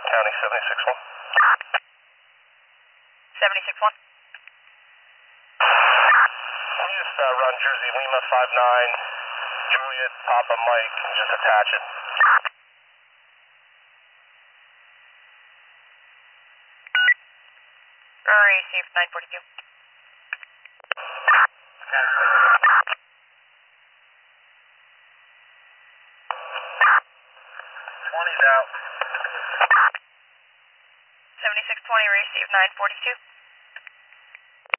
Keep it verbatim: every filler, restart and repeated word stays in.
County seventy-six one. seventy-six one. Can you just uh, run Jersey Lima five nine, Juliet, Papa Mike, and just attach it? Received nine forty-two. twenty's out. seventy-six twenty, received nine forty-two.